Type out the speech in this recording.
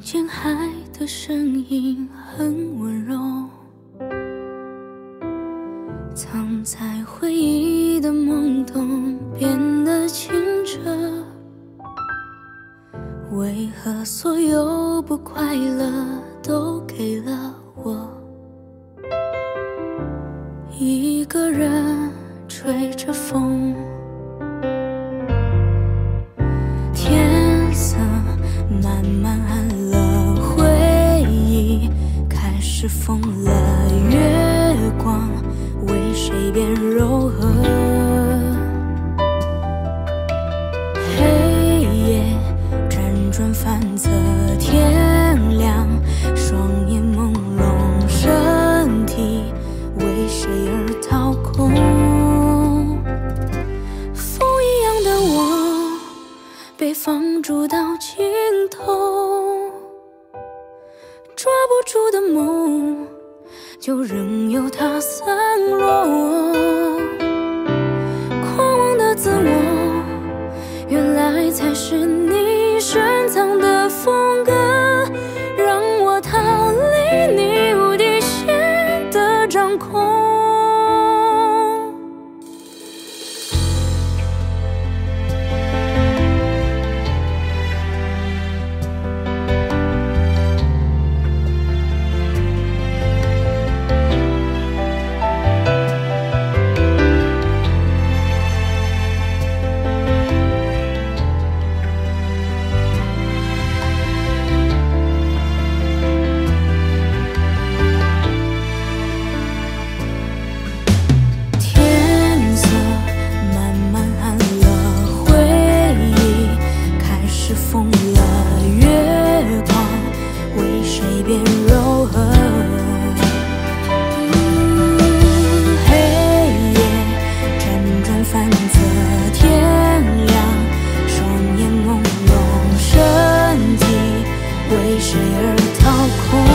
见海的声音很温柔，藏在回忆的懵懂变得清澈。为何所有不快乐都给了我？一个人吹着风，天色慢慢暗了，回忆开始疯了，月光为谁变柔和？黑夜辗转反侧，天亮，双眼朦胧，身体为谁而掏空？风一样的我被放逐到尽头，抓不住的梦就任由它散落。狂妄的自我原来才是你深藏的风格，让我逃离你无底线的掌控。疯了，月光为谁变柔和？黑夜辗转反侧，天亮，双眼朦胧，身体为谁而掏空？